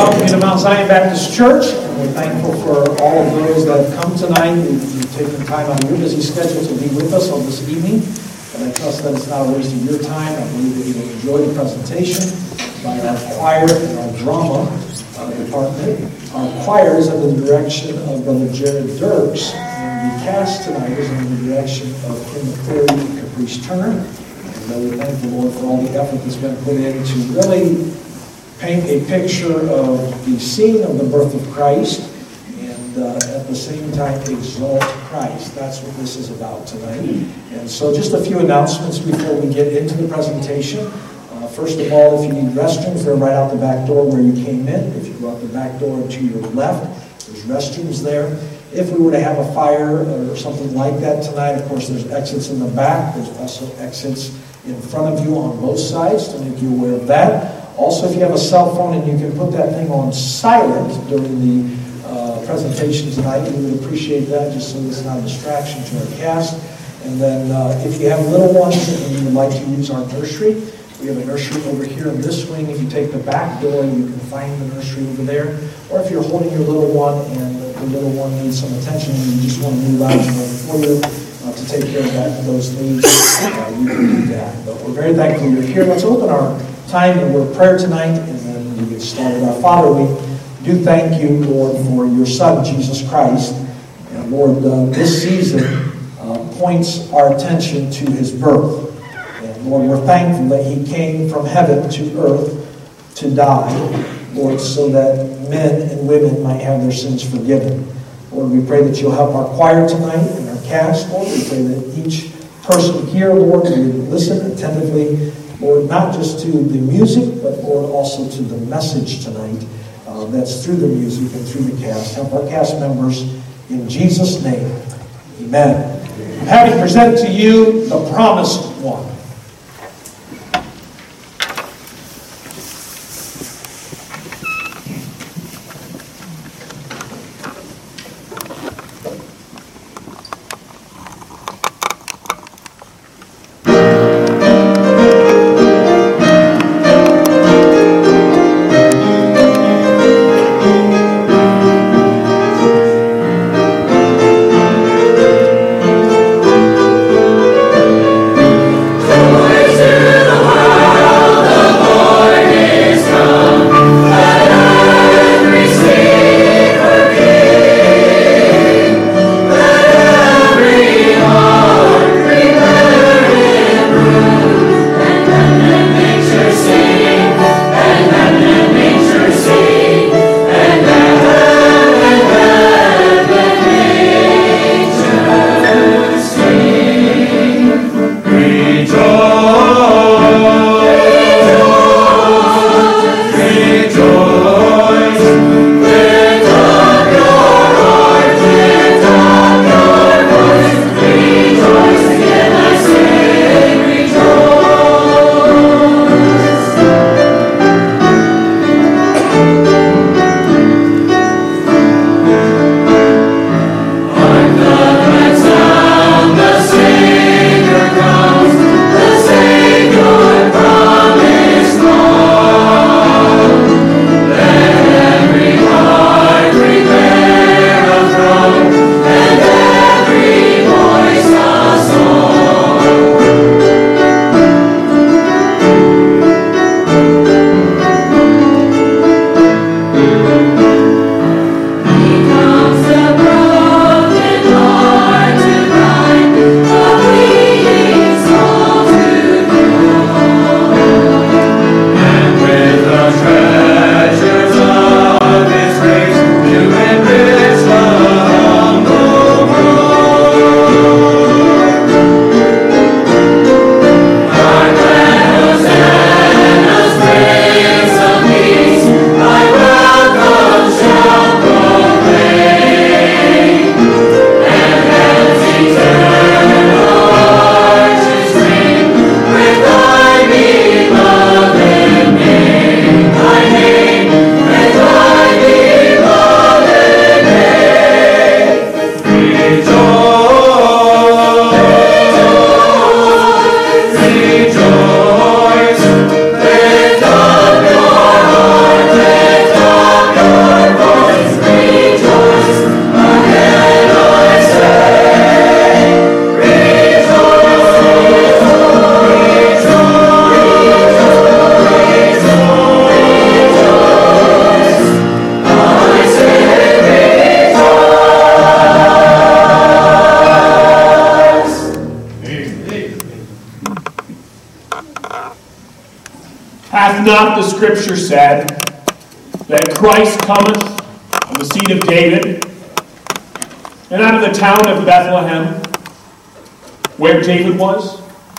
welcome you to Mount Zion Baptist Church. And we're thankful for all of those that have come tonight. You've taken time out of your busy schedule to be with us on this evening. And I trust that it's not a waste of your time. I believe that you will enjoy the presentation by our choir and our drama department. Our choir is under the direction of Brother Jared Dirks. And the cast tonight is under the direction of Kim McCleary and Caprice Turner. And we thank the Lord for all the effort that's been put in to really paint a picture of the scene of the birth of Christ and at the same time exalt Christ. That's what this is about tonight. And so just a few announcements before we get into the presentation. First of all, if you need restrooms, they're right out the back door where you came in. If you go out the back door to your left, there's restrooms there. If we were to have a fire or something like that tonight, of course, there's exits in the back. There's also exits in front of you on both sides to make you aware of that. Also, if you have a cell phone and you can put that thing on silent during the presentation tonight, we would appreciate that just so it's not a distraction to our cast. And then if you have little ones and you would like to use our nursery, we have a nursery over here in this wing. If you take the back door, you can find the nursery over there. Or if you're holding your little one and the little one needs some attention and you just want to move out to the foyer to take care of those needs, you can do that. But we're very thankful you're here. Let's open our time in word prayer tonight, and then we get started. Our Father, we do thank you, Lord, for your Son, Jesus Christ. And Lord, this season points our attention to his birth. And Lord, we're thankful that he came from heaven to earth to die, Lord, so that men and women might have their sins forgiven. Lord, we pray that you'll help our choir tonight and our cast, Lord. We pray that each person here, Lord, will listen attentively, Lord, not just to the music, but Lord, also to the message tonight that's through the music and through the cast. Help our cast members in Jesus' name. Amen. I'm happy to present to you the Promised One. not the scripture said that Christ cometh of the seed of David, and out of the town of Bethlehem, where David was?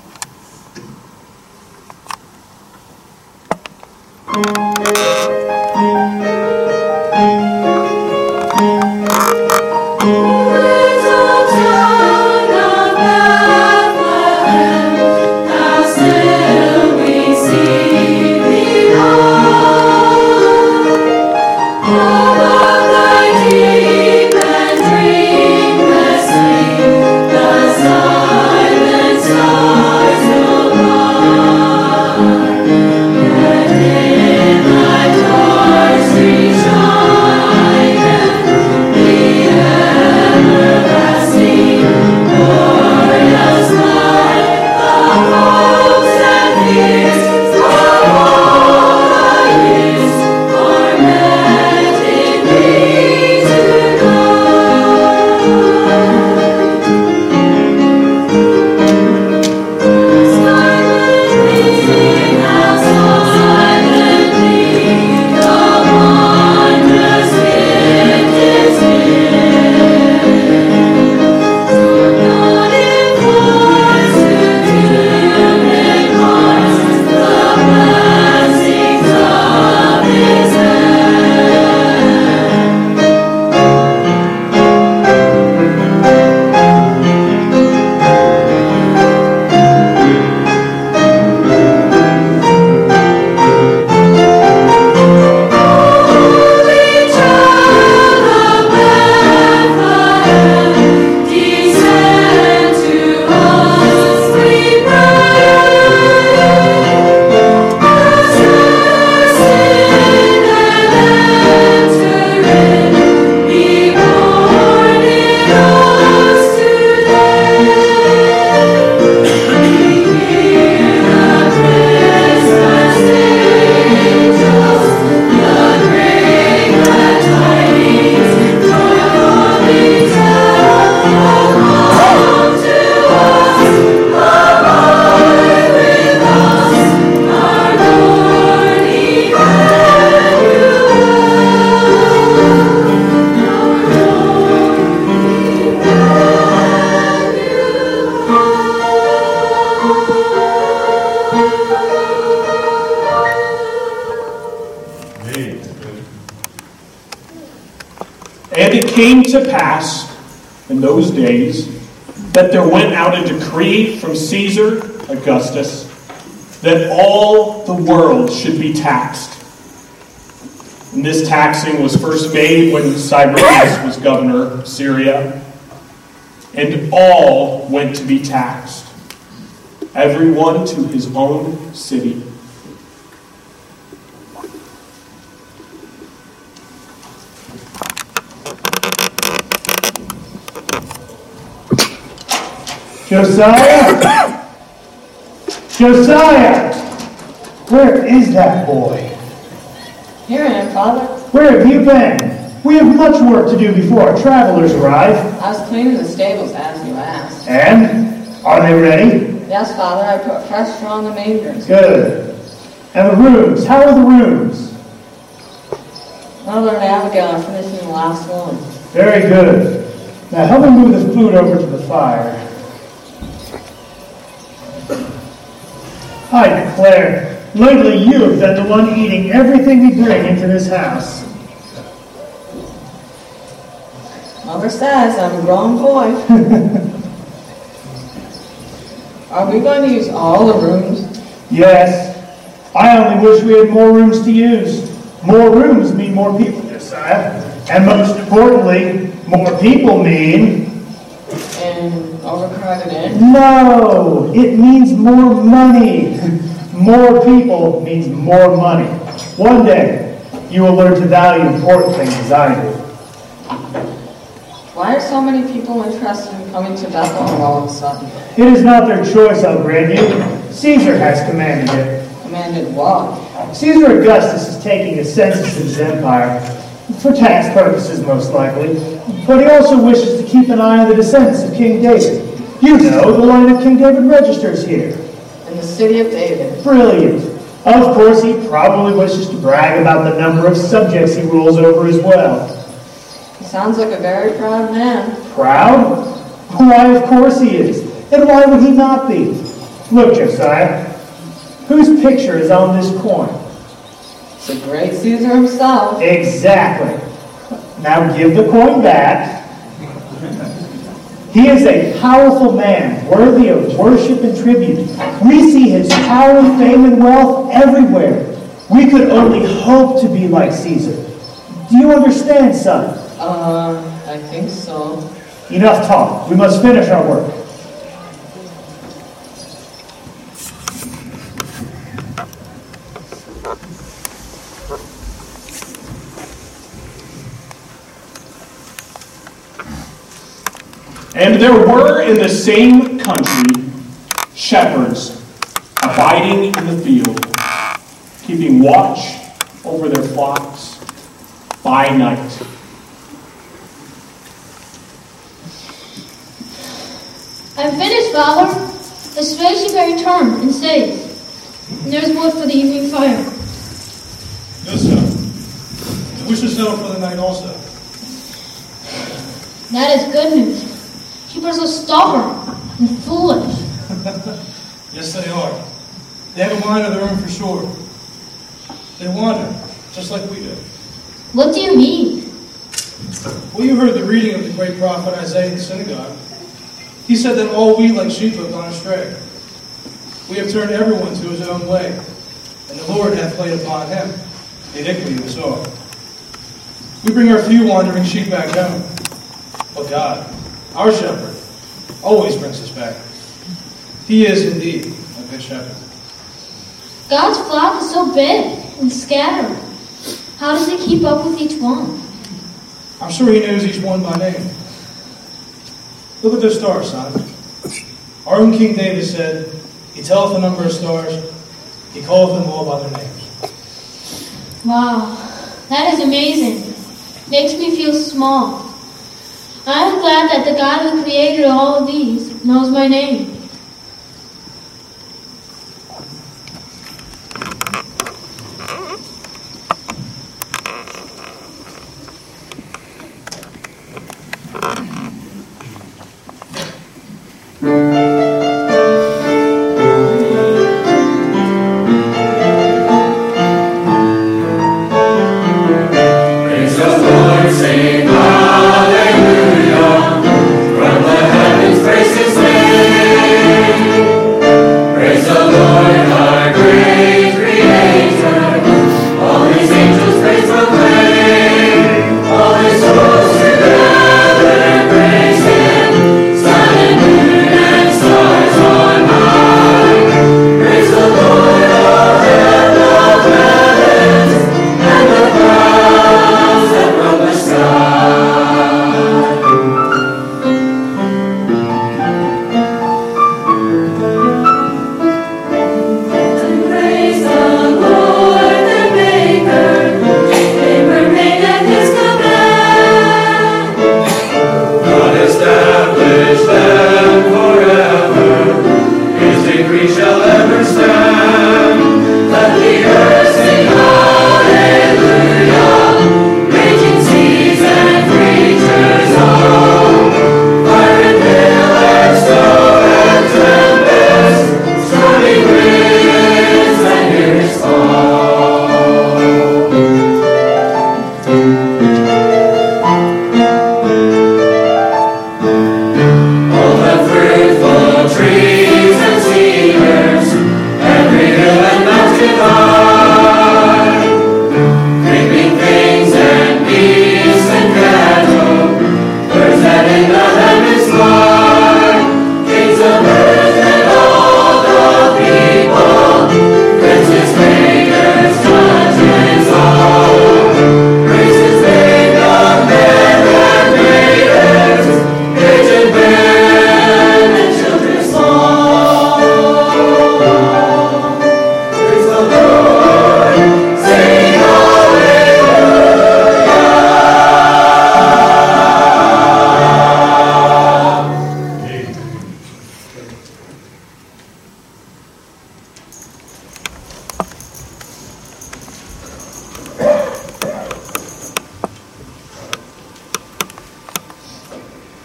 And it came to pass in those days that there went out a decree from Caesar Augustus that all the world should be taxed. And this taxing was first made when Cyrenius was governor of Syria, and all went to be taxed, everyone to his own city. Josiah! Josiah! Where is that boy? Here I am, Father. Where have you been? We have much work to do before our travelers arrive. I was cleaning the stables as you asked. And? Are they ready? Yes, Father, I put pressure on the mangers. Good. And the rooms? How are the rooms? Mother and Abigail are finishing the last one. Very good. Now help me move the food over to the fire. I declare, lately you have been the one eating everything we bring into this house. Mother says I'm a grown boy. Are we going to use all the rooms? Yes. I only wish we had more rooms to use. More rooms mean more people, Josiah. And most importantly, more people mean... And overcrowded in? No! It means more money. More people means more money. One day, you will learn to value important things as I do. Why are so many people interested in coming to Bethlehem all of a sudden? It is not their choice, I'll grant you. Caesar has commanded it. Commanded what? Caesar Augustus is taking a census of his empire, for tax purposes most likely, but he also wishes to keep an eye on the descendants of King David. You know, the line of King David registers here. In the city of David. Brilliant. Of course, he probably wishes to brag about the number of subjects he rules over as well. He sounds like a very proud man. Proud? Why, of course he is. And why would he not be? Look, Josiah, whose picture is on this coin? It's the great Caesar himself. Exactly. Now give the coin back. He is a powerful man, worthy of worship and tribute. We see his power, fame, and wealth everywhere. We could only hope to be like Caesar. Do you understand, son? I think so. Enough talk. We must finish our work. And there were in the same country shepherds abiding in the field, keeping watch over their flocks by night. I'm finished, Father. The space you may return and save. And there's wood for the evening fire. Good, son. And we should settle for the night also. That is good news. People are so stubborn and foolish. Yes, they are. They have a mind of their own for sure. They wander, just like we do. What do you mean? Well, you heard the reading of the great prophet Isaiah in the synagogue. He said that all we like sheep have gone astray. We have turned everyone to his own way, and the Lord hath laid upon him the iniquity of us all. We bring our few wandering sheep back home, but God, our shepherd, always brings us back. He is indeed a good shepherd. God's flock is so big and scattered. How does he keep up with each one? I'm sure he knows each one by name. Look at those stars, son. Our own King David said, he telleth the number of stars, he calleth them all by their names. Wow, that is amazing. Makes me feel small. I'm glad that the God who created all of these knows my name. Sing hallelujah, from the heavens praise his name.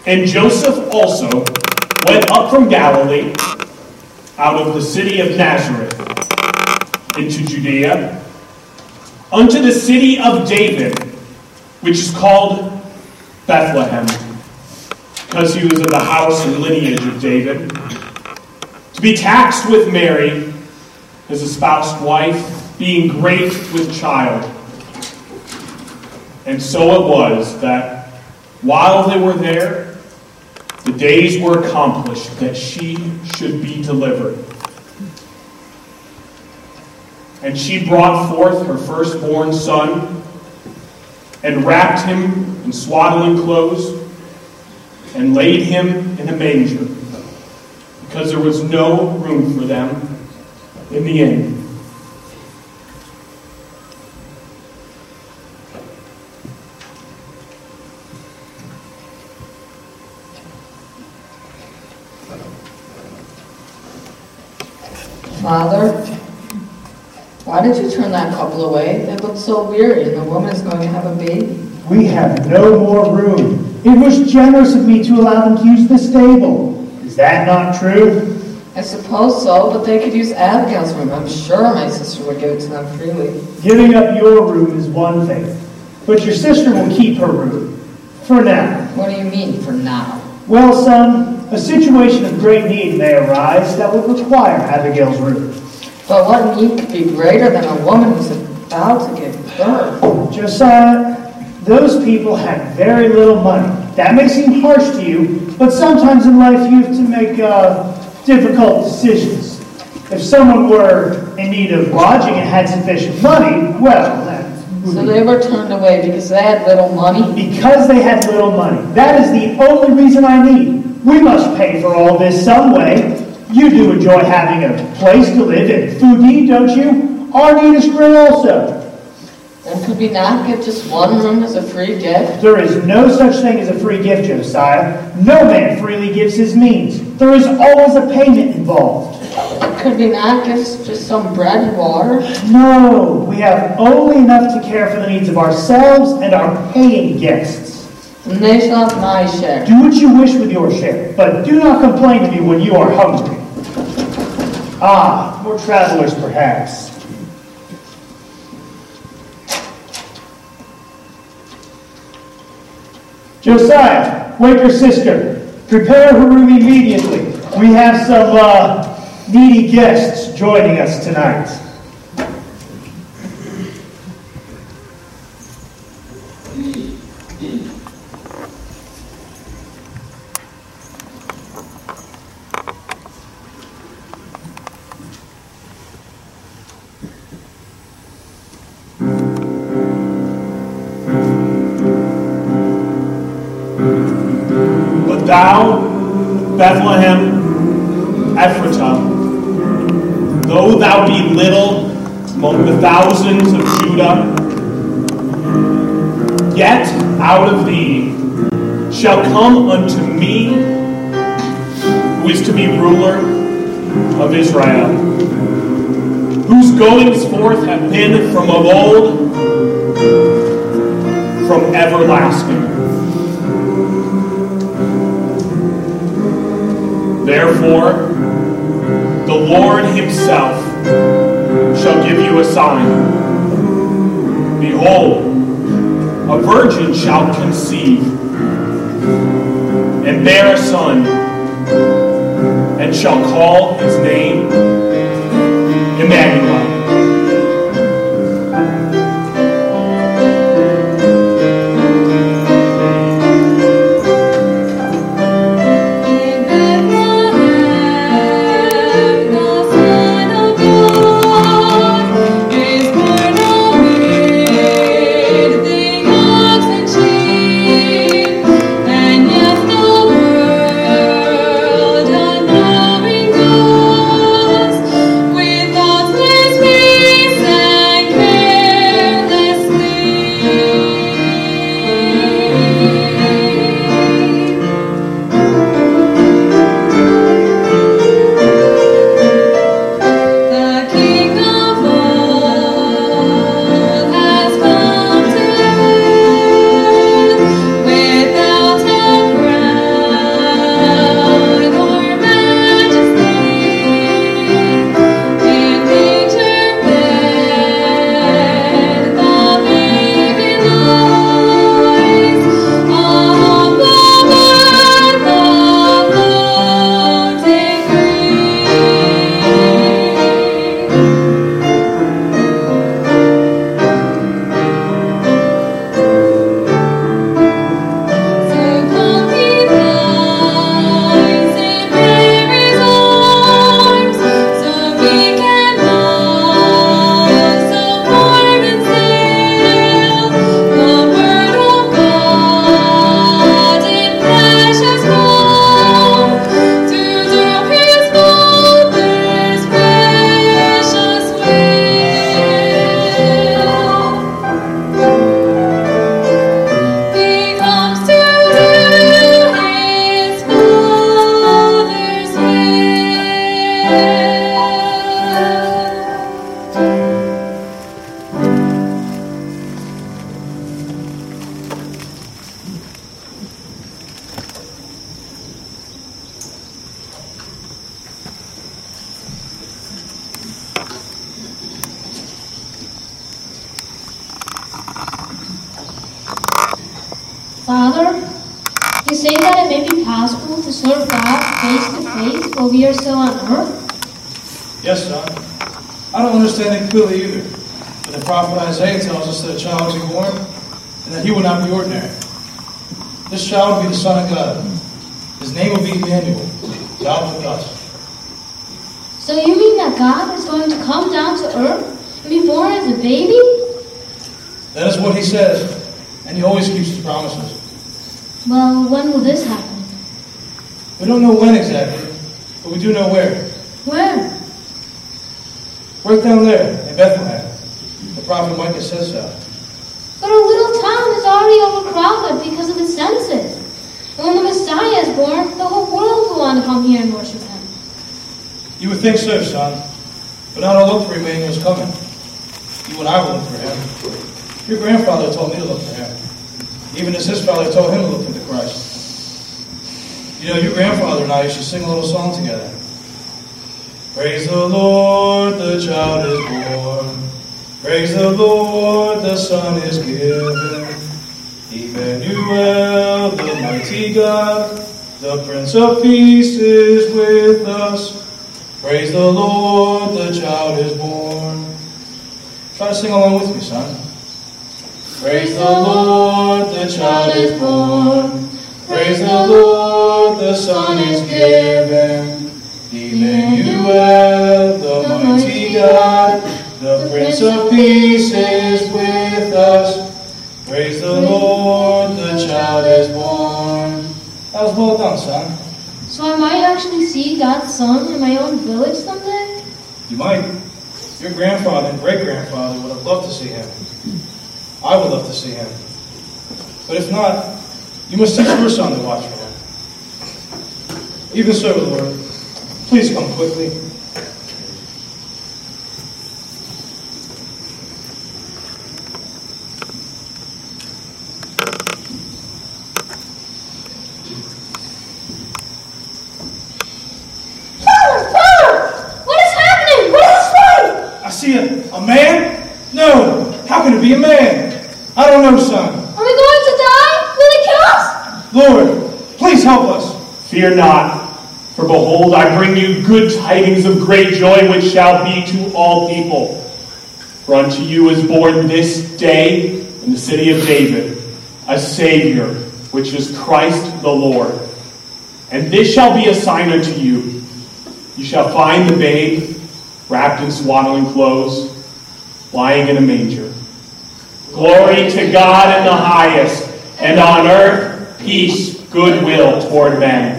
And Joseph also went up from Galilee, out of the city of Nazareth, into Judea, unto the city of David, which is called Bethlehem, because he was of the house and lineage of David, to be taxed with Mary, his espoused wife, being great with child. And so it was that while they were there, the days were accomplished that she should be delivered. And she brought forth her firstborn son, and wrapped him in swaddling clothes, and laid him in a manger, because there was no room for them in the inn. Father, why did you turn that couple away? They look so weary, and the woman is going to have a baby. We have no more room. It was generous of me to allow them to use the stable. Is that not true? I suppose so, but they could use Abigail's room. I'm sure my sister would give it to them freely. Giving up your room is one thing, but your sister will keep her room. For now. What do you mean, for now? Well, son, a situation of great need may arise that would require Abigail's room. But what need could be greater than a woman who's about to give birth? Josiah, those people had very little money. That may seem harsh to you, but sometimes in life you have to make difficult decisions. If someone were in need of lodging and had sufficient money, well, so they were turned away because they had little money? Because they had little money. That is the only reason I need. We must pay for all this some way. You do enjoy having a place to live and food to eat, don't you? Our need is great also. Then could we not give just one room as a free gift? There is no such thing as a free gift, Josiah. No man freely gives his means. There is always a payment involved. Could we not give just some bread and water? No, we have only enough to care for the needs of ourselves and our paying guests. And they shall have my share. Do what you wish with your share, but do not complain to me when you are hungry. Ah, more travelers perhaps. Josiah, wake your sister. Prepare her room immediately. We have some needy guests joining us tonight. But thou, Bethlehem, Ephratah, though thou be little among the thousands of Judah, yet out of thee shall come unto me, who is to be ruler of Israel, whose goings forth have been from of old, from everlasting. Therefore, the Lord himself shall give you a sign. Behold, a virgin shall conceive, and bear a son, and shall call his name Emmanuel. Father, you say that it may be possible to serve God face to face while we are still on earth? Yes, son. I don't understand it clearly either. But the prophet Isaiah tells us that a child will be born and that he will not be ordinary. This child will be the Son of God. His name will be Emmanuel, God with us. So you mean that God is going to come down to earth and be born as a baby? That is what he says, and he always keeps his promises. Well, when will this happen? We don't know when exactly, but we do know where. Where? Right down there, in Bethlehem. The prophet Micah says so. But our little town is already overcrowded because of the census. And when the Messiah is born, the whole world will want to come here and worship him. You would think so, son. But I don't look for Emmanuel's coming. You and I will look for him. Your grandfather told me to look for him. Even as his father told him to look for the Christ. You know, your grandfather and I used to sing a little song together. Praise the Lord, the child is born. Praise the Lord, the Son is given. Emmanuel, the mighty God, the Prince of Peace is with us. Praise the Lord, the child is born. Try to sing along with me, son. Praise the Lord, the child is born. Praise the Lord, the Son is given. Emmanuel, the mighty God, the Prince of Peace is with us. Praise the Lord, the child is born. That was well done, son. So I might actually see God's Son in my own village someday? You might. Your grandfather and great-grandfather would have loved to see him. I would love to see him. But if not, you must teach your son to watch for him. Even so, Lord, please come quickly. I see a man? No. How can it be a man? I don't know, son. Are we going to die? Will they kill us? Lord, please help us. Fear not, for behold, I bring you good tidings of great joy, which shall be to all people. For unto you is born this day in the city of David a Savior, which is Christ the Lord. And this shall be a sign unto you. You shall find the babe wrapped in swaddling clothes, lying in a manger. Glory to God in the highest, and on earth peace, goodwill toward men.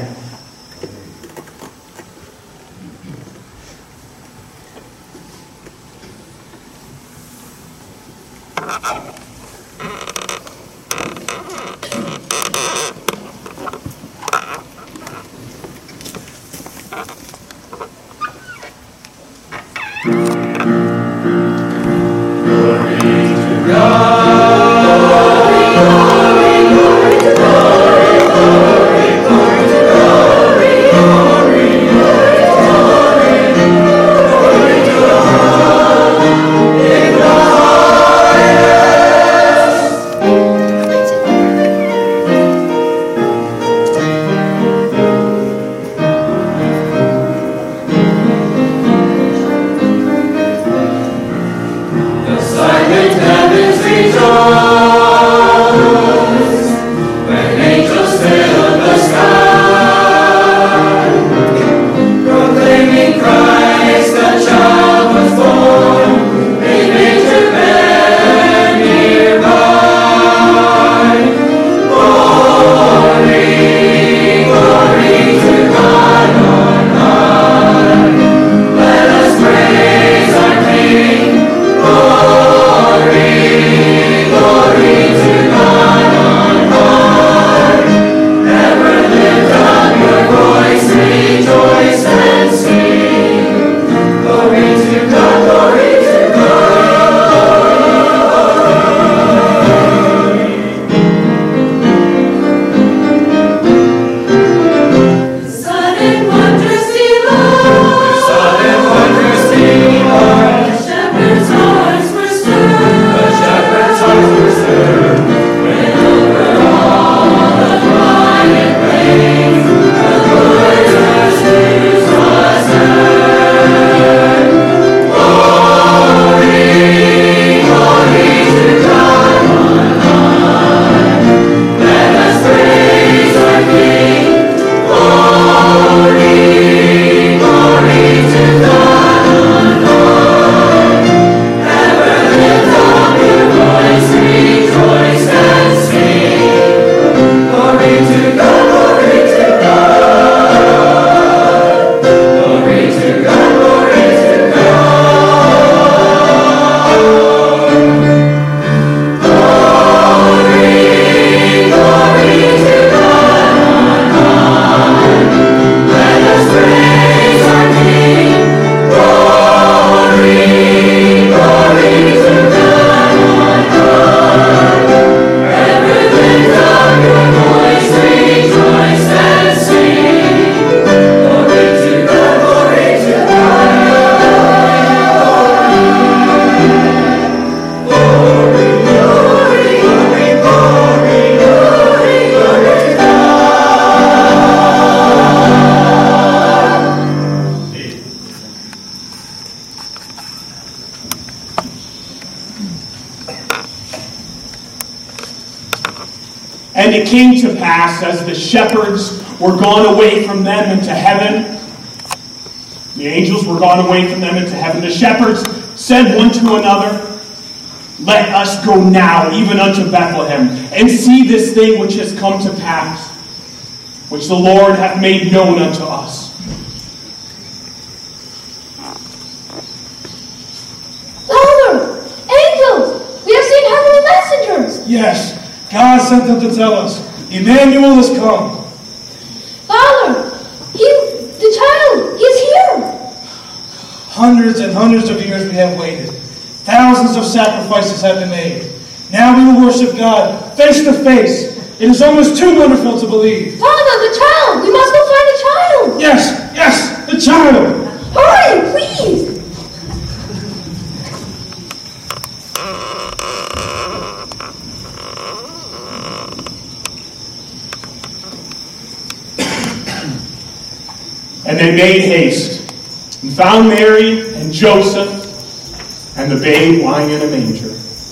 Glory to God. And it came to pass, as the shepherds were gone away from them into heaven, the angels were gone away from them into heaven, the shepherds said one to another, "Let us go now, even unto Bethlehem, and see this thing which has come to pass, which the Lord hath made known unto us." Father, angels, we have seen heavenly messengers. Yes, God sent them to tell us, Emmanuel has come. Father, the child, he is here. Hundreds and hundreds of years we have waited. Thousands of sacrifices have been made. Now we will worship God face to face. It is almost too wonderful to believe. Father, the child, we must go find the child. Yes, the child. Hurry, please. And they made haste, and found Mary and Joseph, and the babe lying in a manger.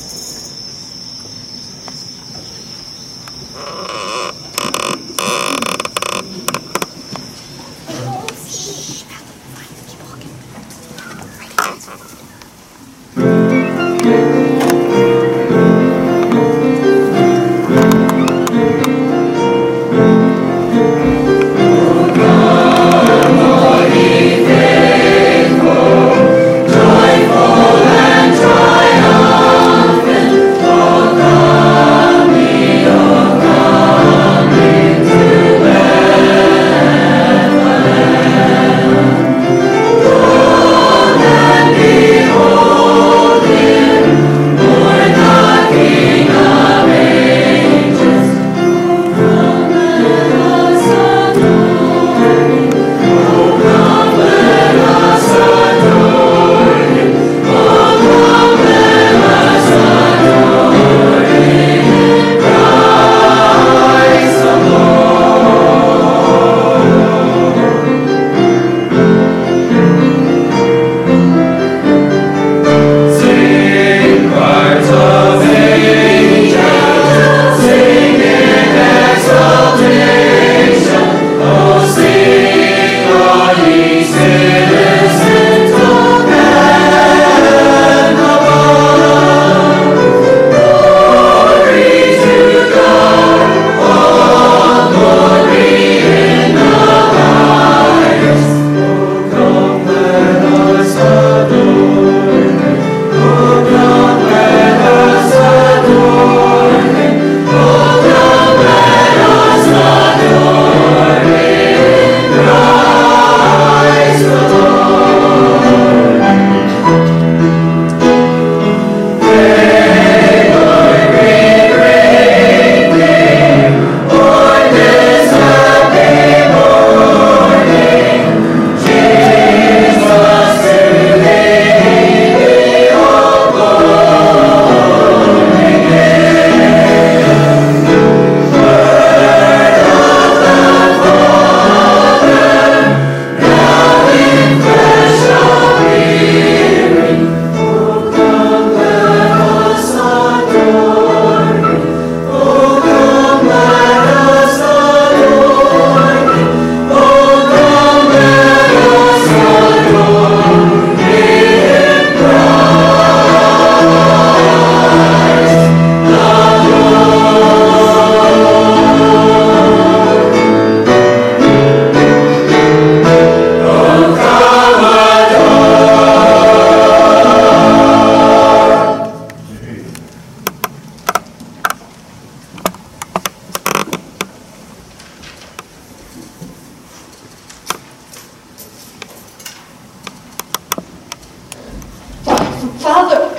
Father,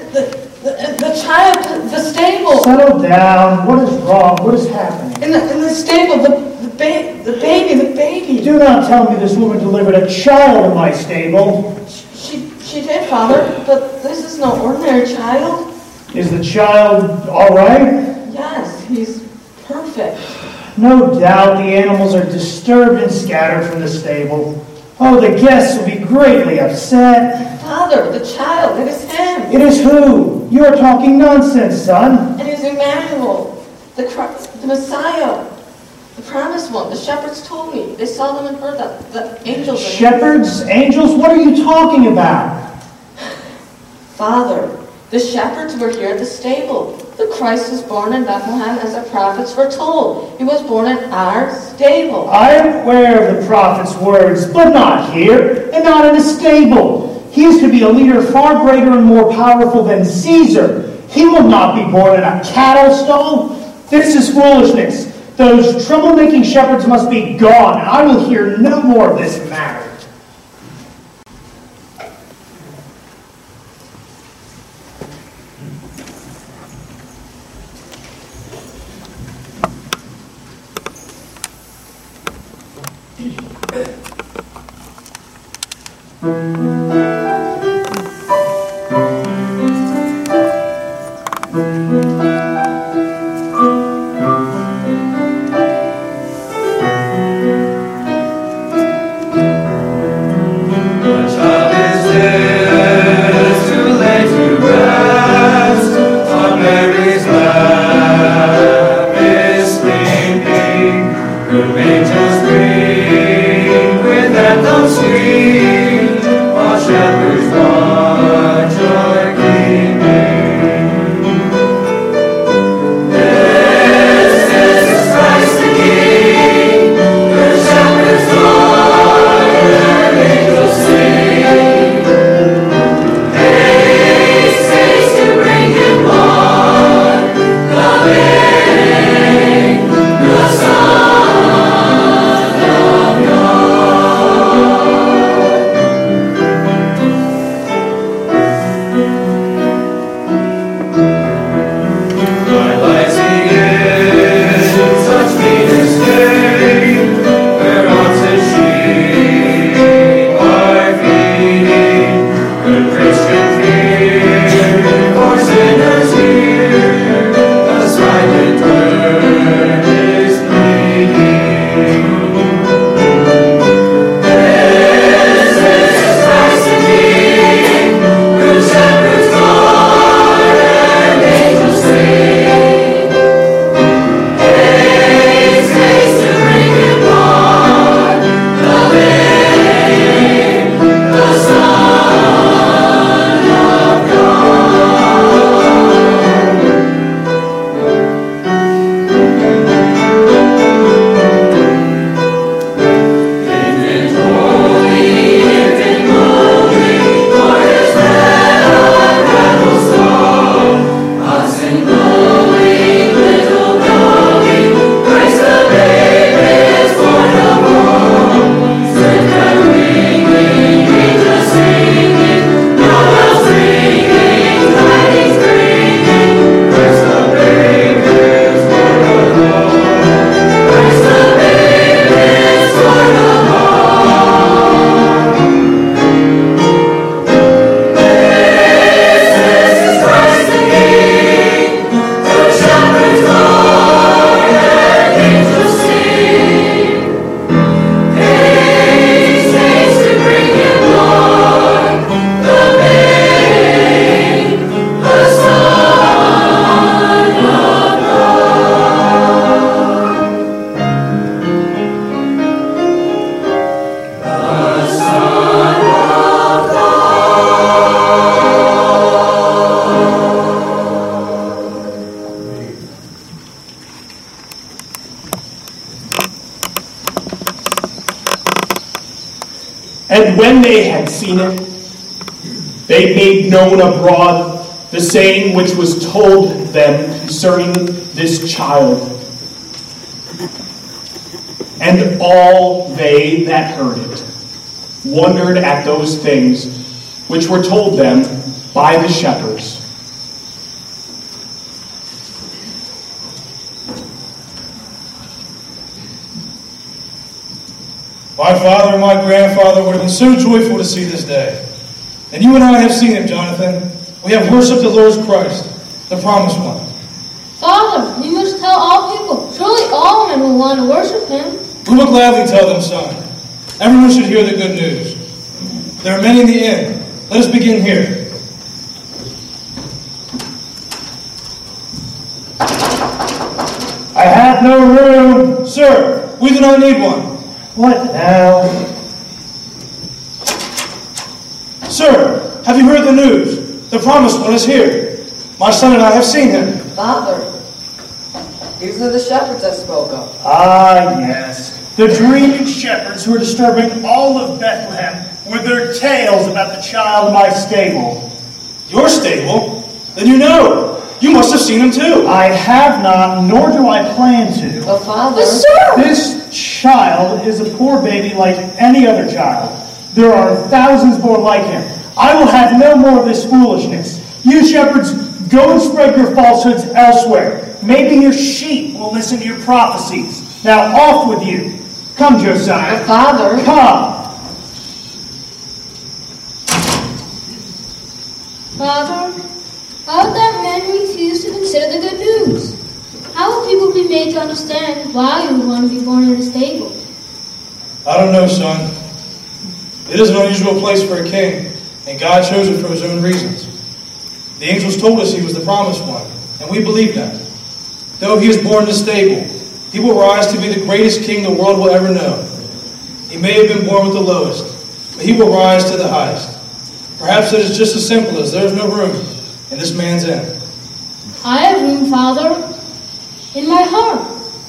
the child, the stable. Settle down. What is wrong? What is happening? In the stable, the baby. Do not tell me this woman delivered a child in my stable. She did, Father, but this is no ordinary child. Is the child all right? Yes, he's perfect. No doubt the animals are disturbed and scattered from the stable. Oh, the guests will be greatly upset. Father, the child, it is him. It is who? You are talking nonsense, son. It is Emmanuel. the Messiah, the promised one. The shepherds told me. They saw them and heard them. The angels. Shepherds? Angels? What are you talking about? Father, the shepherds were here at the stable. The Christ was born in Bethlehem as the prophets foretold. He was born in our stable. I am aware of the prophet's words, but not here, and not in a stable. He is to be a leader far greater and more powerful than Caesar. He will not be born in a cattle stall. This is foolishness. Those troublemaking shepherds must be gone, and I will hear no more of this matter. And when they had seen it, they made known abroad the saying which was told them concerning this child. And all they that heard it wondered at those things which were told them by the shepherds. My father and my grandfather would have been so joyful to see this day. And you and I have seen it, Jonathan. We have worshipped the Lord Christ, the promised one. Father, you must tell all people. Surely all men will want to worship him. We will gladly tell them, son. Everyone should hear the good news. There are many in the inn. Let us begin here. Sir, we do not need one. What now? Sir, have you heard the news? The promised one is here. My son and I have seen him. Father, these are the shepherds I spoke of. Ah, yes. The dreaming shepherds who are disturbing all of Bethlehem with their tales about the child in my stable. Your stable? Then you know. You must have seen him too. I have not, nor do I plan to. But Father... But sir! This child is a poor baby like any other child. There are thousands more like him. I will have no more of this foolishness. You shepherds, go and spread your falsehoods elsewhere. Maybe your sheep will listen to your prophecies. Now off with you. Come, Josiah. But Father... Come. Father, how would that man refuse to consider the good news? How will people be made to understand why you would want to be born in a stable? I don't know, son. It is an unusual place for a king, and God chose it for his own reasons. The angels told us he was the promised one, and we believe that. Though he is born in a stable, he will rise to be the greatest king the world will ever know. He may have been born with the lowest, but he will rise to the highest. Perhaps it is just as simple as there is no room in this man's inn. I have room, Father, in my heart.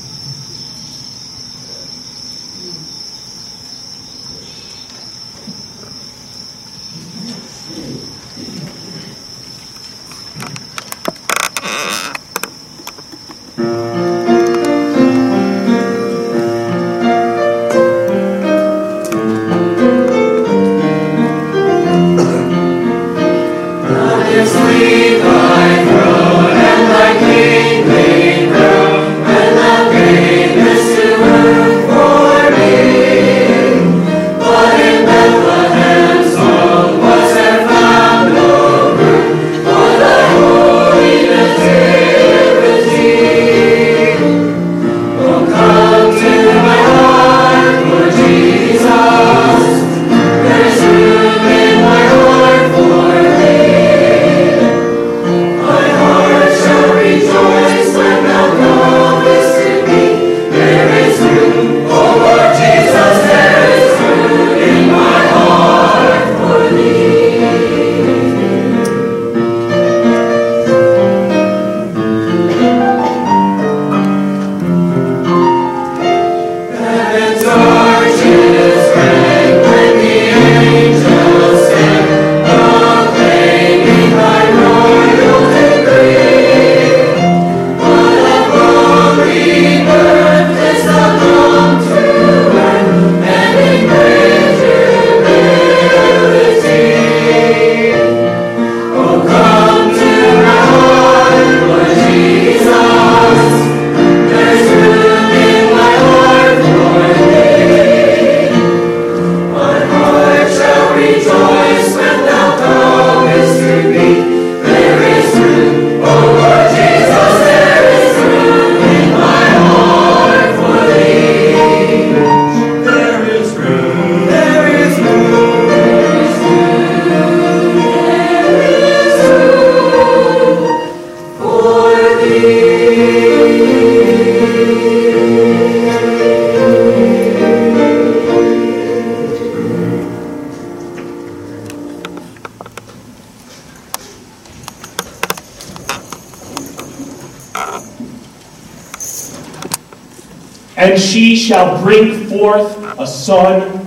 And she shall bring forth a son,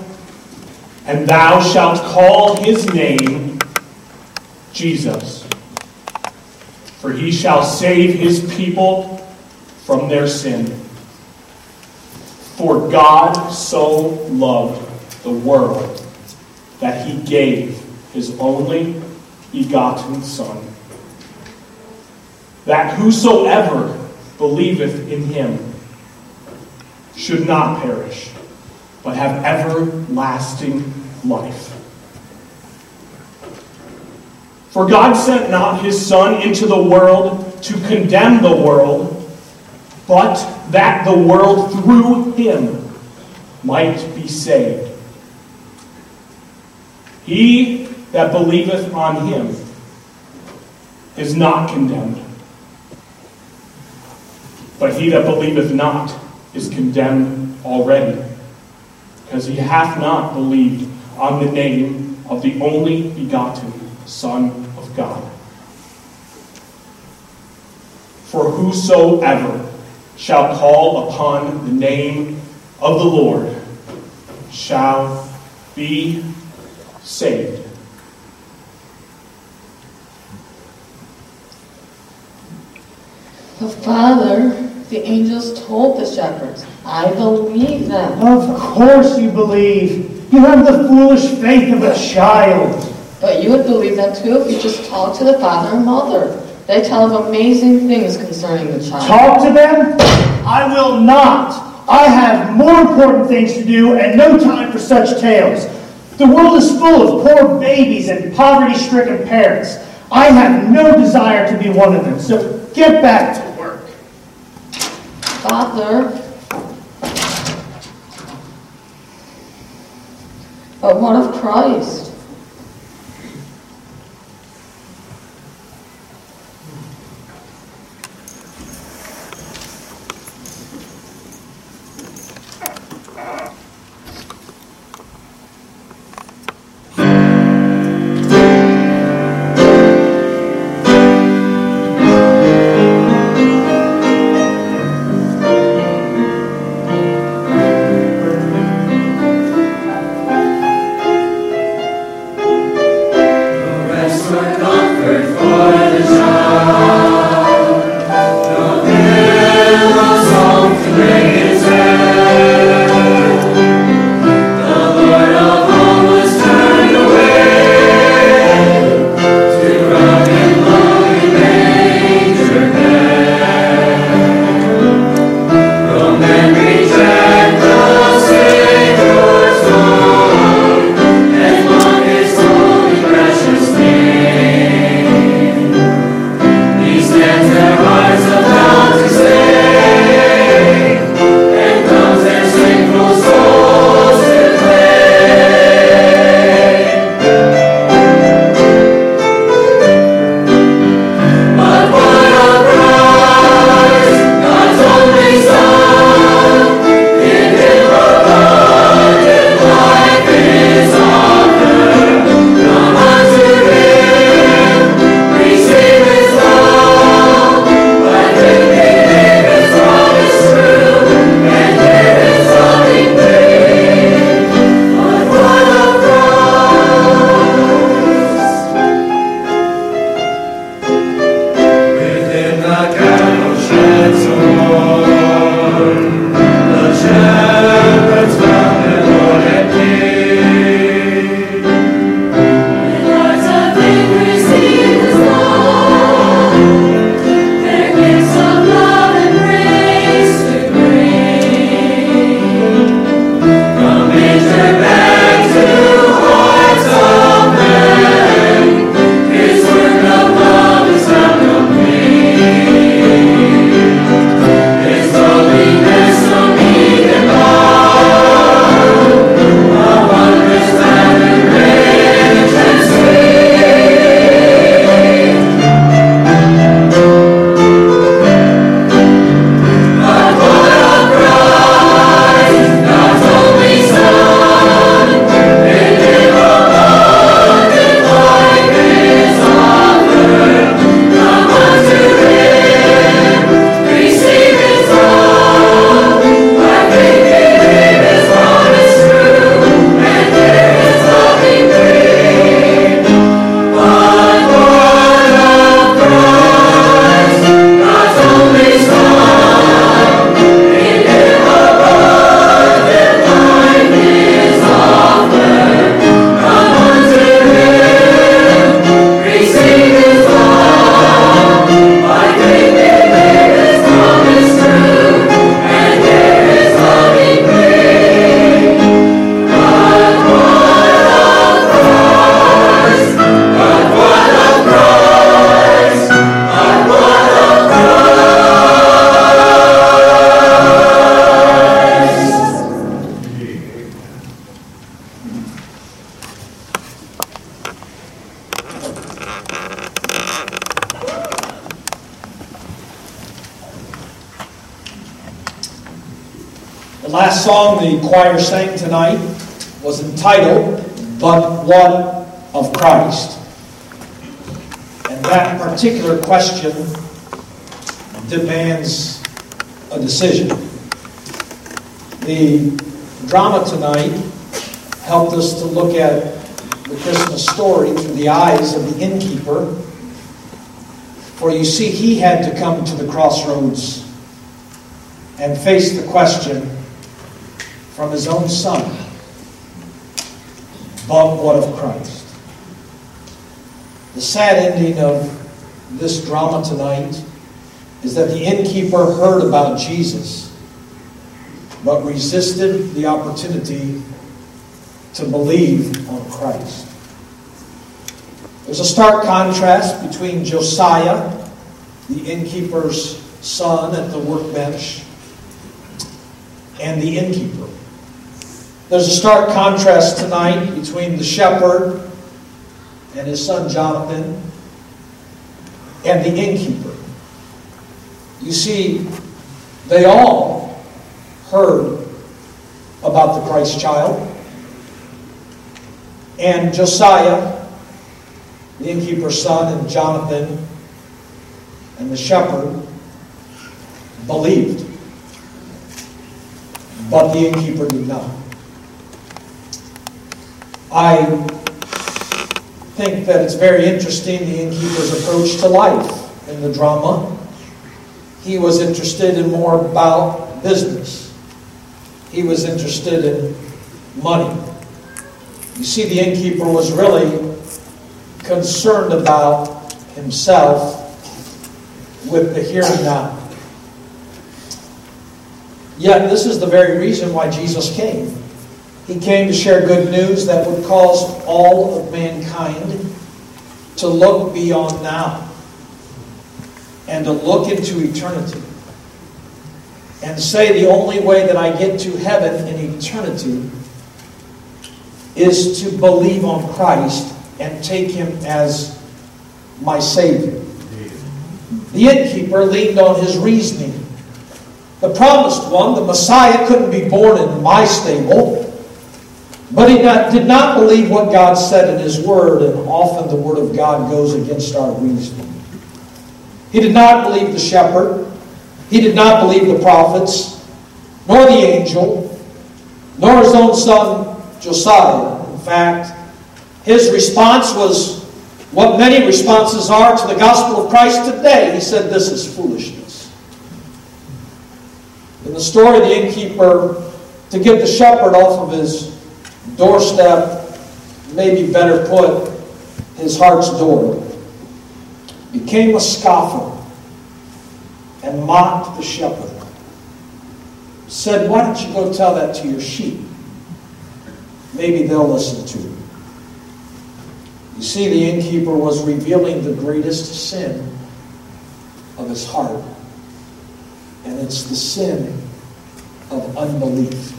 and thou shalt call his name Jesus. For he shall save his people from their sin. For God so loved the world that he gave his only begotten Son, that whosoever believeth in him should not perish, but have everlasting life. For God sent not his Son into the world to condemn the world, but that the world through him might be saved. He that believeth on him is not condemned, but he that believeth not is condemned already, because he hath not believed on the name of the only begotten Son of God. For whosoever shall call upon the name of the Lord shall be saved. But Father, the angels told the shepherds, I believe them. Of course you believe. You have the foolish faith of a child. But you would believe them too if you just talked to the father and mother. They tell of amazing things concerning the child. Talk to them? I will not. I have more important things to do and no time for such tales. The world is full of poor babies and poverty-stricken parents. I have no desire to be one of them, so get back to work. Father, but what of Christ? The last song the choir sang tonight was entitled, "But What of Christ?" And that particular question demands a decision. The drama tonight helped us to look at the Christmas story through the eyes of the innkeeper. For you see, he had to come to the crossroads and face the question from his own son. But what of Christ? The sad ending of this drama tonight is that the innkeeper heard about Jesus, but resisted the opportunity to believe on Christ. There's a stark contrast between Josiah, the innkeeper's son at the workbench, and the innkeeper. There's a stark contrast tonight between the shepherd and his son Jonathan and the innkeeper. You see, they all heard about the Christ child, and Josiah, the innkeeper's son, and Jonathan and the shepherd believed, but the innkeeper did not. I think that it's very interesting, the innkeeper's approach to life in the drama. He was interested in more about business. He was interested in money. You see, the innkeeper was really concerned about himself with the here and now. Yet, this is the very reason why Jesus came. He came to share good news that would cause all of mankind to look beyond now and to look into eternity and say the only way that I get to heaven in eternity is to believe on Christ and take Him as my Savior. The innkeeper leaned on his reasoning. The promised one, the Messiah, couldn't be born in my stable. But he did not believe what God said in His Word, and often the Word of God goes against our reasoning. He did not believe the shepherd. He did not believe the prophets, nor the angel, nor his own son Josiah. In fact, his response was what many responses are to the gospel of Christ today. He said, "This is foolishness." In the story, the innkeeper, to get the shepherd off of his doorstep, maybe better put, his heart's door, became a scoffer and mocked the shepherd. Said, "Why don't you go tell that to your sheep? Maybe they'll listen to you." You see, the innkeeper was revealing the greatest sin of his heart, and it's the sin of unbelief.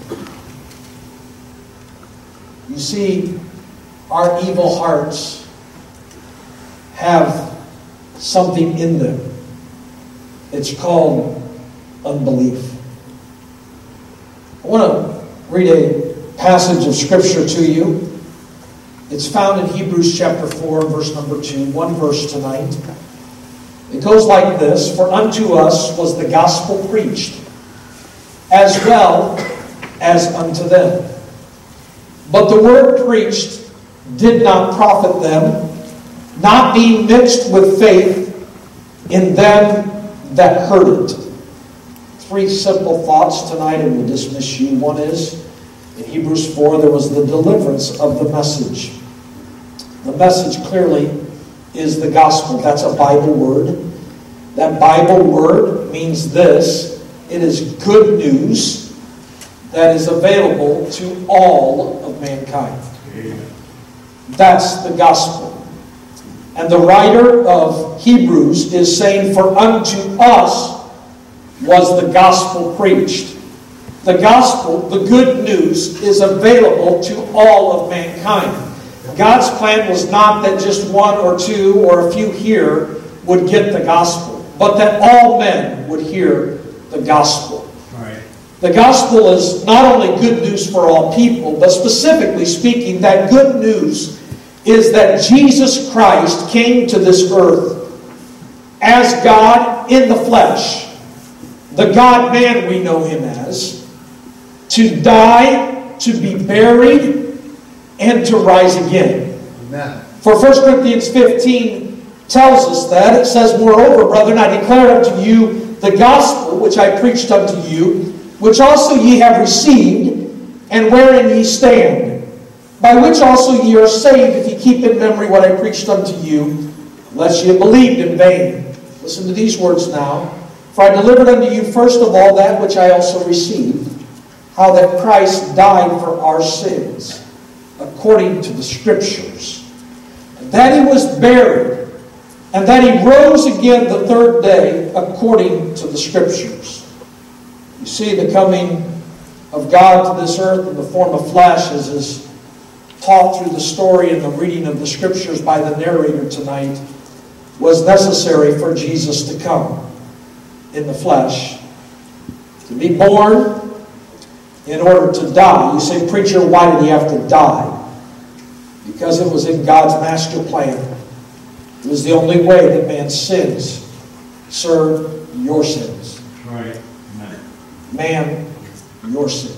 You see, our evil hearts have something in them. It's called unbelief. I want to read a passage of Scripture to you. It's found in Hebrews chapter 4, verse number 2, one verse tonight. It goes like this: "For unto us was the gospel preached, as well as unto them. But the word preached did not profit them, not being mixed with faith in them that heard it." Three simple thoughts tonight, and we'll dismiss you. One is, in Hebrews 4, there was the deliverance of the message. The message clearly is the gospel. That's a Bible word. That Bible word means this: it is good news that is available to all of mankind. Amen. That's the gospel. And the writer of Hebrews is saying, "For unto us was the gospel preached." The gospel, the good news, is available to all of mankind. God's plan was not that just one or two or a few here would get the gospel, but that all men would hear the gospel. Right. The gospel is not only good news for all people, but specifically speaking, that good news is that Jesus Christ came to this earth as God in the flesh, the God-man we know him as, to die, to be buried, and to rise again. Amen. For 1 Corinthians 15 tells us that. It says, "Moreover, brethren, I declare unto you the gospel which I preached unto you, which also ye have received, and wherein ye stand, by which also ye are saved, if ye keep in memory what I preached unto you, lest ye have believed in vain." Listen to these words now. "For I delivered unto you first of all that which I also received, how that Christ died for our sins, according to the Scriptures, and that he was buried, and that he rose again the third day, according to the Scriptures." You see, the coming of God to this earth in the form of flesh, as is taught through the story and the reading of the Scriptures by the narrator tonight, was necessary for Jesus to come in the flesh, to be born in order to die. You say, "Preacher, why did he have to die?" Because it was in God's master plan. It was the only way that man's sins served your sins. Right. Man, your sins.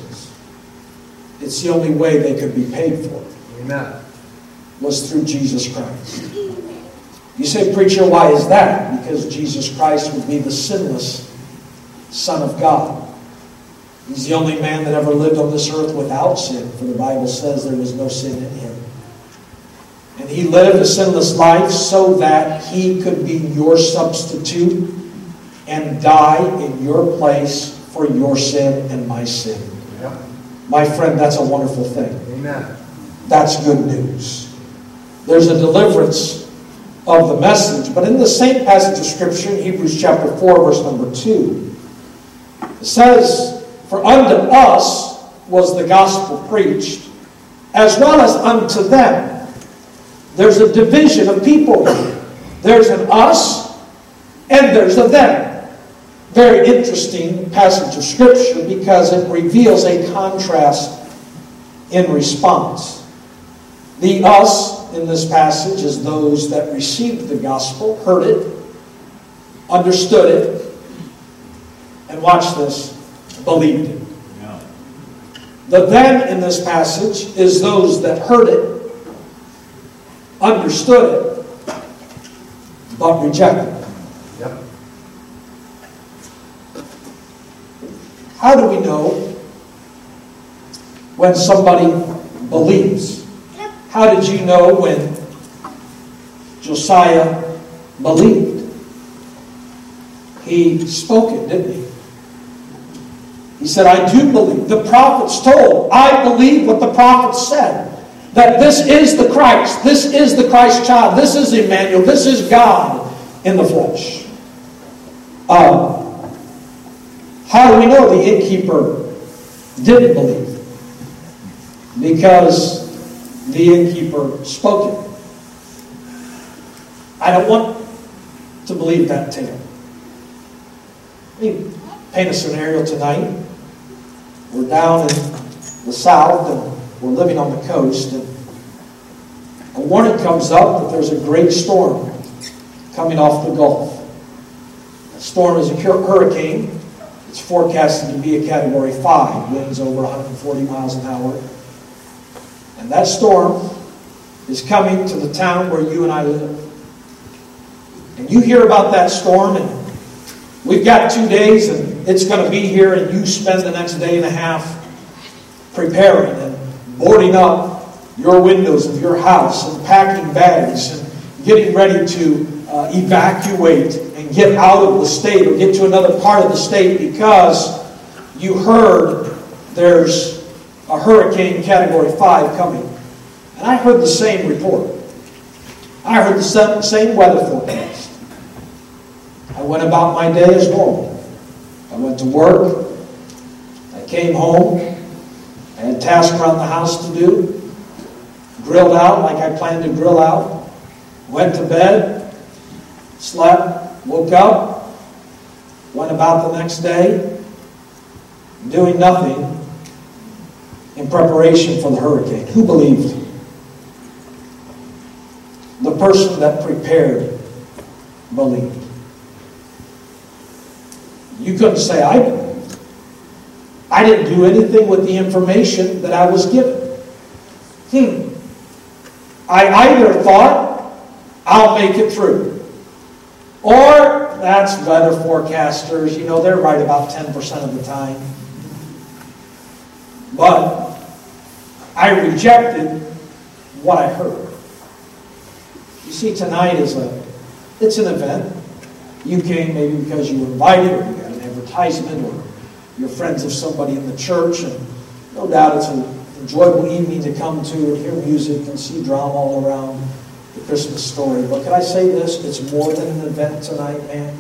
It's the only way they could be paid for. Amen. Was through Jesus Christ. You say, "Preacher, why is that?" Because Jesus Christ would be the sinless Son of God. He's the only man that ever lived on this earth without sin, for the Bible says there was no sin in him. And he lived a sinless life so that he could be your substitute and die in your place for your sin and my sin. Yeah. My friend, that's a wonderful thing. Amen. That's good news. There's a deliverance of the message. But in the same passage of Scripture, in Hebrews chapter 4, verse number 2, it says, "For unto us was the gospel preached, as well as unto them." There's a division of people. There's an us, and there's a them. Very interesting passage of Scripture because it reveals a contrast in response. The us in this passage is those that received the gospel, heard it, understood it, and watch this, believed it. The them in this passage is those that heard it, understood it, but rejected it. Yep. How do we know when somebody believes? How did you know when Josiah believed? He spoke it, didn't he? He said, "I do believe." The prophets told, "I believe what the prophets said. That this is the Christ. This is the Christ child. This is Emmanuel. This is God in the flesh." How do we know the innkeeper didn't believe? Because the innkeeper spoke it. I don't want to believe that tale. Let me paint a scenario tonight. We're down in the south and we're living on the coast, and a warning comes up that there's a great storm coming off the Gulf. The storm is a hurricane. It's forecasted to be a Category 5, winds over 140 miles an hour. And that storm is coming to the town where you and I live. And you hear about that storm, and we've got 2 days, and it's going to be here, and you spend the next day and a half preparing and boarding up your windows of your house and packing bags and getting ready to evacuate and get out of the state or get to another part of the state because you heard there's a hurricane Category 5 coming. And I heard the same report. I heard the same weather forecast. I went about my day as normal. I went to work. I came home. I had tasks around the house to do. Grilled out like I planned to grill out. Went to bed. Slept. Woke up. Went about the next day. doing nothing in preparation for the hurricane. Who believed? The person that prepared believed. You couldn't say, I believed. I didn't do anything with the information that I was given. I either thought, I'll make it through. Or, that's weather forecasters. You know, they're right about 10% of the time. But I rejected what I heard. You see, tonight it's an event. You came maybe because you were invited, or you got an advertisement, or you're friends of somebody in the church, and no doubt it's an enjoyable evening to come to and hear music and see drama all around the Christmas story. But can I say this? It's more than an event tonight, man.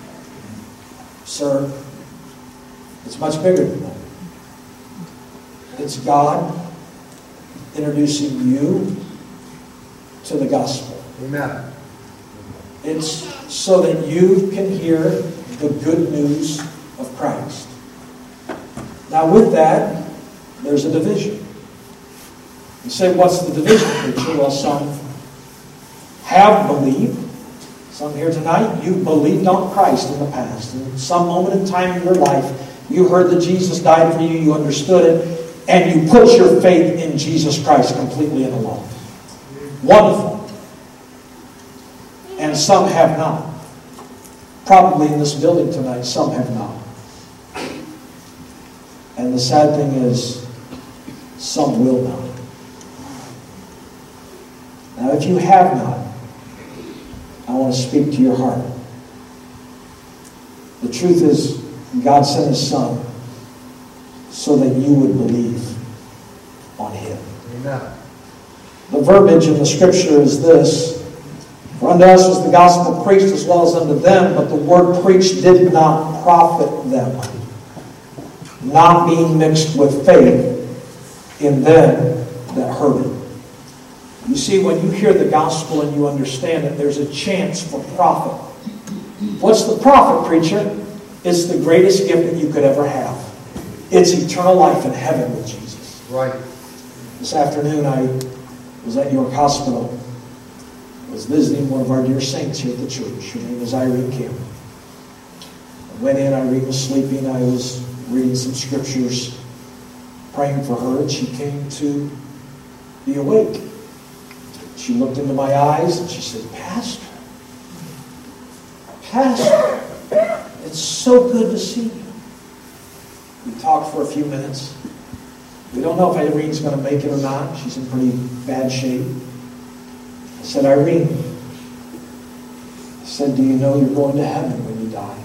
Sir, it's much bigger than that. It's God introducing you to the gospel. Amen. It's so that you can hear the good news of Christ. Now with that, there's a division. You say, what's the division, preacher? Well, some have believed. Some here tonight, you believed on Christ in the past. In some moment in time in your life, you heard that Jesus died for you, you understood it, and you put your faith in Jesus Christ completely and alone. Wonderful. And some have not. Probably in this building tonight, some have not. And the sad thing is, some will not. Now, if you have not, I want to speak to your heart. The truth is, God sent His Son so that you would believe on Him. Amen. The verbiage in the Scripture is this: for unto us was the gospel preached as well as unto them, but the word preached did not profit them, not being mixed with faith in them that heard it. You see, when you hear the gospel and you understand it, there's a chance for profit. What's the profit, preacher? It's the greatest gift that you could ever have. It's eternal life in heaven with Jesus. Right. This afternoon I was at York Hospital. I was visiting one of our dear saints here at the church. Her name is Irene Cameron. I went in, Irene was sleeping. I was reading some scriptures, praying for her, and she came to be awake. She looked into my eyes and she said, Pastor, it's so good to see you. We talked for a few minutes. We don't know if Irene's going to make it or not. She's in pretty bad shape. I said, Irene, do you know you're going to heaven when you die?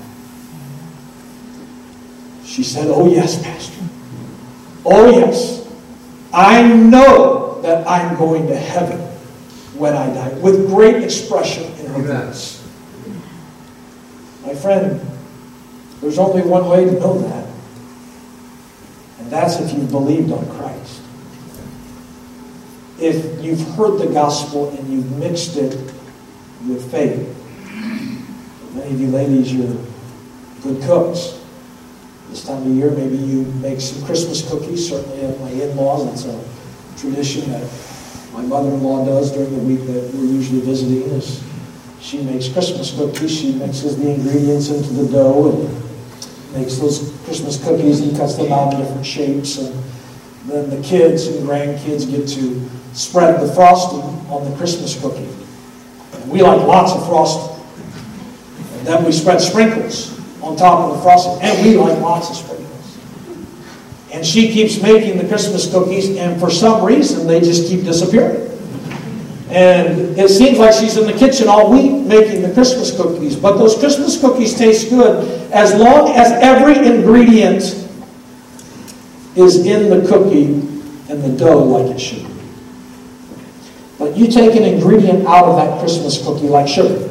She said, oh yes, Pastor. Oh yes. I know that I'm going to heaven when I die. With great expression in her voice. My friend, there's only one way to know that. And that's if you've believed on Christ. If you've heard the gospel and you've mixed it with faith. Many of you ladies, you're good cooks. This time of year, maybe you make some Christmas cookies. Certainly at my in-laws, that's a tradition that my mother-in-law does during the week that we're usually visiting. Is she makes Christmas cookies. She mixes the ingredients into the dough and makes those Christmas cookies and cuts them out in different shapes. And then the kids and grandkids get to spread the frosting on the Christmas cookie. And we like lots of frosting. And then we spread sprinkles on top of the frosting. And we like lots of sprinkles. And she keeps making the Christmas cookies, and for some reason they just keep disappearing. And it seems like she's in the kitchen all week making the Christmas cookies. But those Christmas cookies taste good as long as every ingredient is in the cookie and the dough like it should be. But you take an ingredient out of that Christmas cookie like sugar.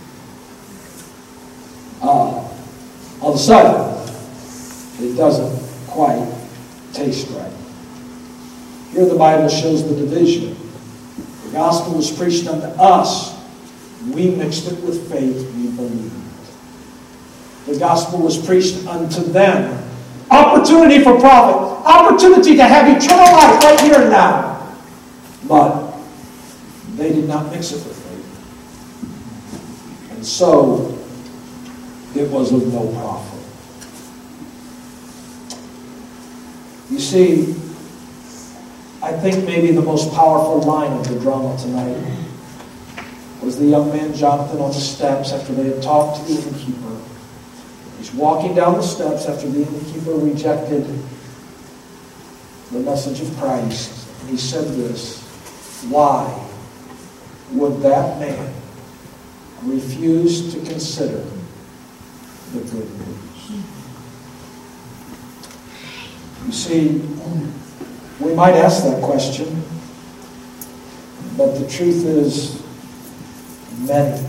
All of a sudden, it doesn't quite taste right. Here the Bible shows the division. The gospel was preached unto us. We mixed it with faith. We believed. The gospel was preached unto them. Opportunity opportunity for profit, opportunity to have eternal life right here and now. But they did not mix it with faith. And so, it was of no profit. You see, I think maybe the most powerful line of the drama tonight was the young man Jonathan on the steps after they had talked to the innkeeper. He's walking down the steps after the innkeeper rejected the message of Christ. And he said this, why would that man refuse to consider the good news? You see, we might ask that question, but the truth is, many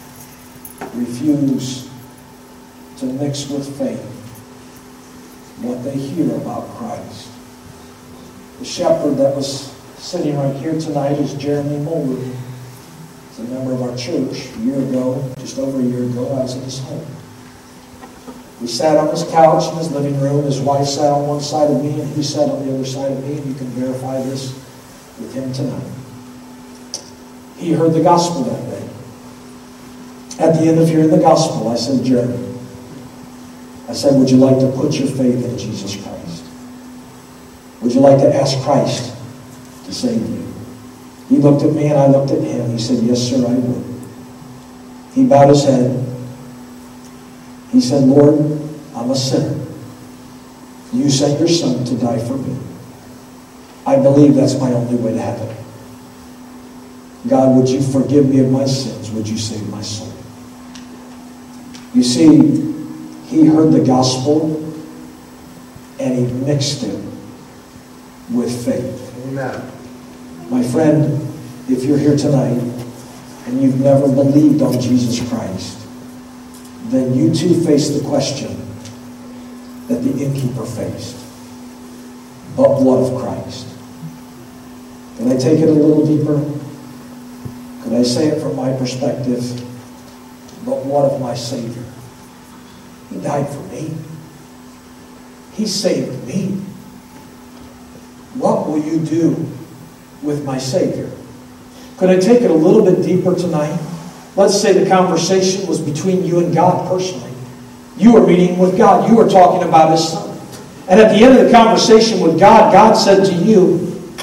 refuse to mix with faith what they hear about Christ. The shepherd that was sitting right here tonight is Jeremy Moeller. He's a member of our church. A year ago, just over a year ago, I was in his home. We sat on his couch in his living room. His wife sat on one side of me, and he sat on the other side of me, and you can verify this with him tonight. He heard the gospel that day. At the end of hearing the gospel, I said, Jeremy, I said, would you like to put your faith in Jesus Christ? Would you like to ask Christ to save you? He looked at me and I looked at him. He said, yes, sir, I would. He bowed his head. He said, Lord, I'm a sinner. You sent your son to die for me. I believe that's my only way to heaven. God, would you forgive me of my sins? Would you save my soul? You see, he heard the gospel and he mixed it with faith. Amen. My friend, if you're here tonight and you've never believed on Jesus Christ, then you too face the question that the innkeeper faced. But what of Christ? Can I take it a little deeper? Could I say it from my perspective? But what of my Savior? He died for me. He saved me. What will you do with my Savior? Could I take it a little bit deeper tonight? Let's say the conversation was between you and God personally. You were meeting with God. You were talking about His Son. And at the end of the conversation with God, God said to you,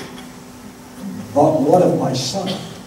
but what of my Son?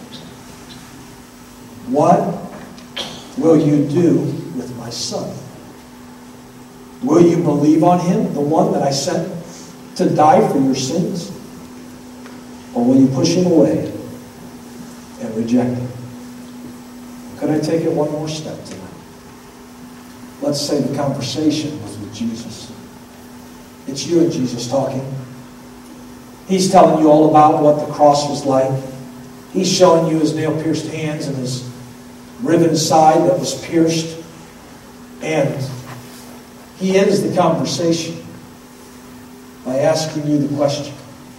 What will you do with my Son? Will you believe on Him, the one that I sent to die for your sins? Or will you push Him away and reject Him? Could I take it one more step tonight? Let's say the conversation was with Jesus. It's you and Jesus talking. He's telling you all about what the cross was like. He's showing you His nail-pierced hands and His riven side that was pierced. And He ends the conversation by asking you the question,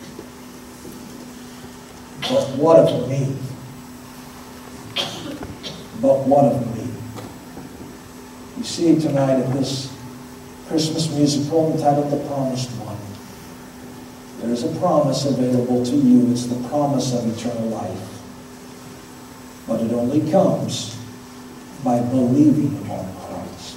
but what of me? But what of me? You see tonight in this Christmas musical entitled The Promised One, there's a promise available to you. It's the promise of eternal life. But it only comes by believing on Christ.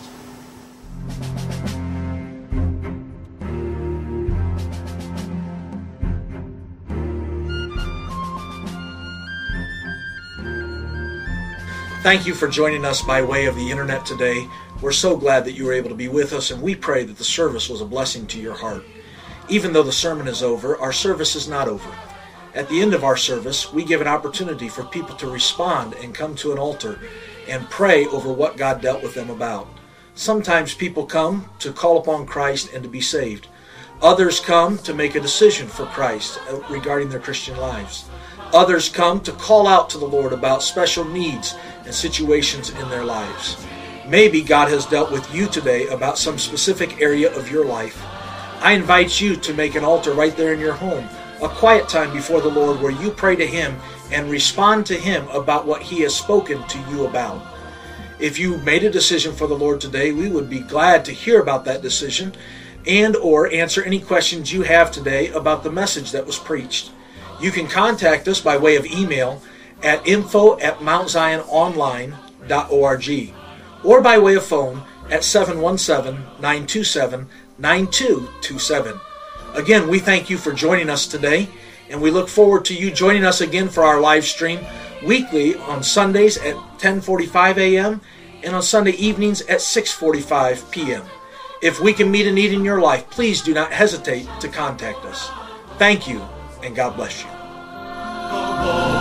Thank you for joining us by way of the internet today. We're so glad that you were able to be with us, and we pray that the service was a blessing to your heart. Even though the sermon is over, our service is not over. At the end of our service, we give an opportunity for people to respond and come to an altar and pray over what God dealt with them about. Sometimes people come to call upon Christ and to be saved. Others come to make a decision for Christ regarding their Christian lives. Others come to call out to the Lord about special needs and situations in their lives. Maybe God has dealt with you today about some specific area of your life. I invite you to make an altar right there in your home, a quiet time before the Lord where you pray to Him and respond to Him about what He has spoken to you about. If you made a decision for the Lord today, we would be glad to hear about that decision. and or answer any questions you have today about the message that was preached. You can contact us by way of email at info@mountziononline.org or by way of phone at 717-927-9227. Again, we thank you for joining us today, and we look forward to you joining us again for our live stream weekly on Sundays at 10:45 a.m. and on Sunday evenings at 6:45 p.m. If we can meet a need in your life, please do not hesitate to contact us. Thank you, and God bless you.